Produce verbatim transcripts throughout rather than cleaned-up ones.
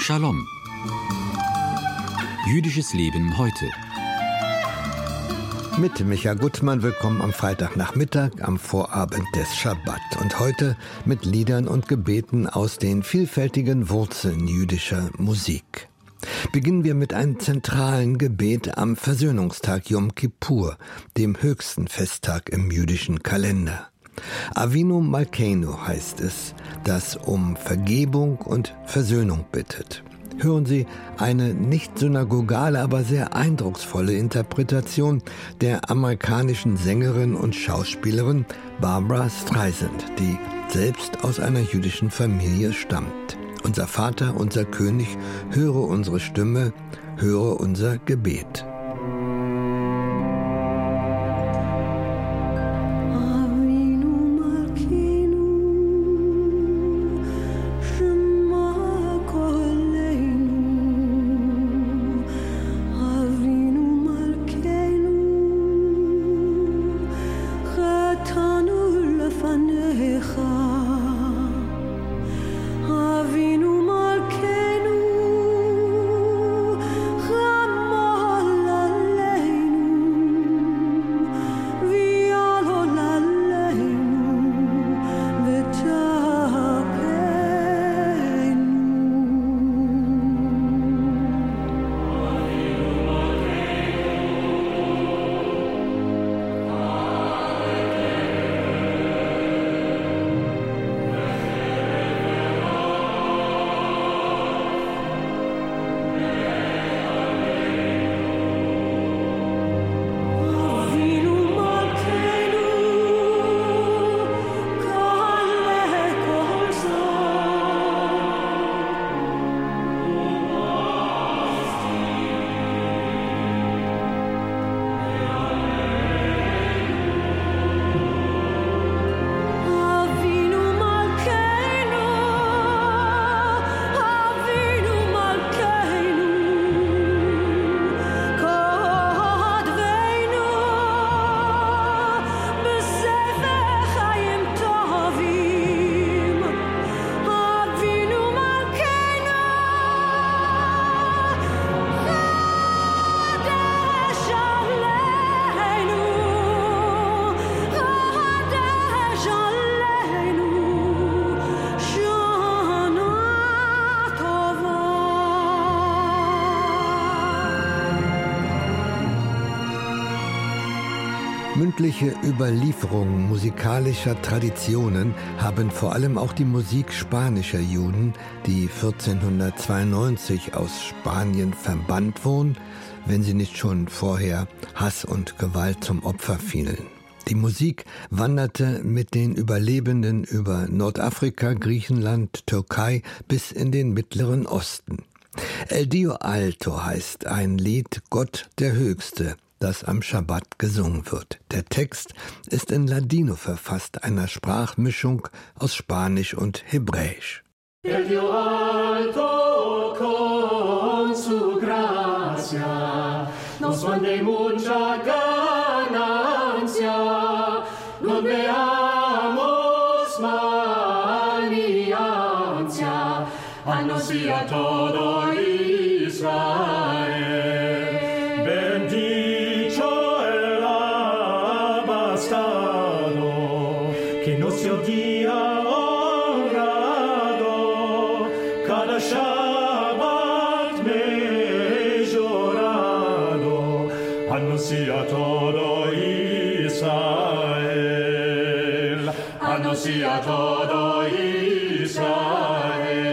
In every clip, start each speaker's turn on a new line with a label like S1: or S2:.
S1: Shalom. Jüdisches Leben heute.
S2: Mit Micha Gutmann, willkommen am Freitagnachmittag, am Vorabend des Schabbat. Und heute mit Liedern und Gebeten aus den vielfältigen Wurzeln jüdischer Musik. Beginnen wir mit einem zentralen Gebet am Versöhnungstag Yom Kippur, dem höchsten Festtag im jüdischen Kalender. Avinu Malkeinu heißt es, das um Vergebung und Versöhnung bittet. Hören Sie eine nicht synagogale, aber sehr eindrucksvolle Interpretation der amerikanischen Sängerin und Schauspielerin Barbra Streisand, die selbst aus einer jüdischen Familie stammt. Unser Vater, unser König, höre unsere Stimme, höre unser Gebet. Mündliche Überlieferungen musikalischer Traditionen haben vor allem auch die Musik spanischer Juden, die vierzehnhundertzweiundneunzig aus Spanien verbannt wurden, wenn sie nicht schon vorher Hass und Gewalt zum Opfer fielen. Die Musik wanderte mit den Überlebenden über Nordafrika, Griechenland, Türkei bis in den Mittleren Osten. El Dio Alto heißt ein Lied Gott der Höchste, das am Schabbat gesungen wird. Der Text ist in Ladino verfasst, einer Sprachmischung aus Spanisch und Hebräisch.
S3: El Dio alto con su gracia nos mande mucha ganancia, no veamos mal ni ansia, anuncia todo Israel. Que no se odia honrado, cada Shabbat mejorado, anuncia todo Israel, anuncia todo Israel.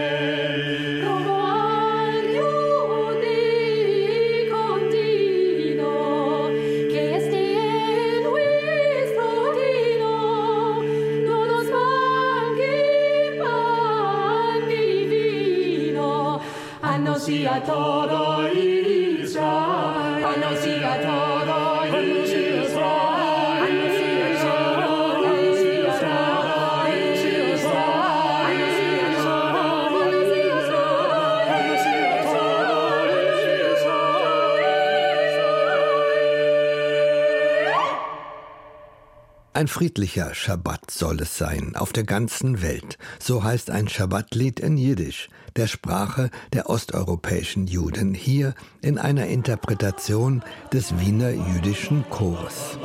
S3: Anuncia todo Israel, anuncia todo Israel, anuncia todo
S2: Ein friedlicher Schabbat soll es sein, auf der ganzen Welt. So heißt ein Schabbatlied in Jiddisch, der Sprache der osteuropäischen Juden, hier in einer Interpretation des Wiener Jüdischen Chores.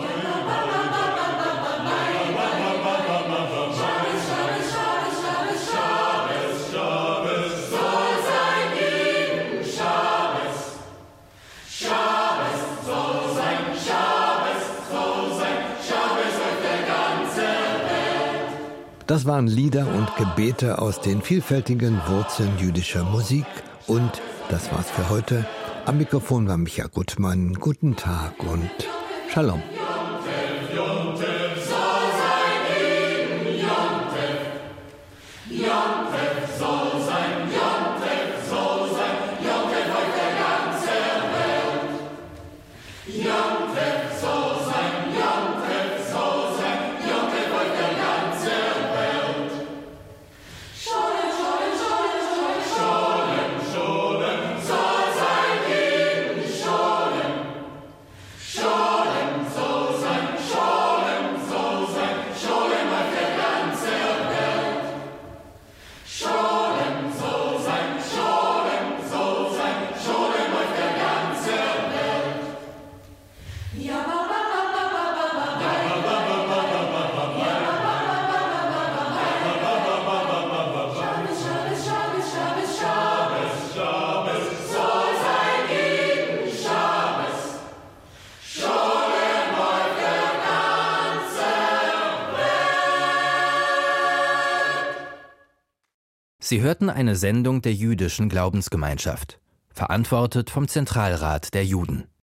S2: Das waren Lieder und Gebete aus den vielfältigen Wurzeln jüdischer Musik. Und das war's für heute. Am Mikrofon war Micha Gutmann. Guten Tag und Shalom.
S1: Sie hörten eine Sendung der Jüdischen Glaubensgemeinschaft, verantwortet vom Zentralrat der Juden.